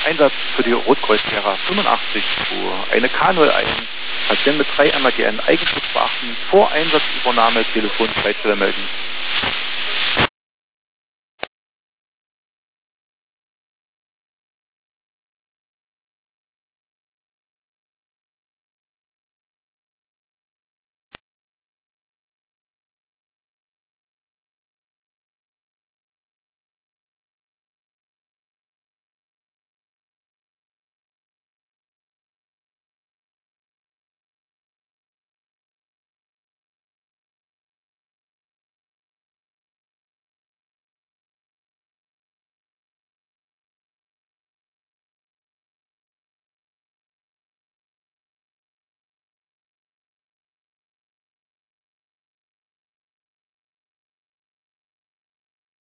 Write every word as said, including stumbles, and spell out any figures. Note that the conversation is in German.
Einsatz für die Rotkreuz-Sierra fünfundachtzig zu eine K null eins. Patient mit drei M A G N Eigenschutz beachten. Vor Einsatzübernahme Telefonzeitstelle melden.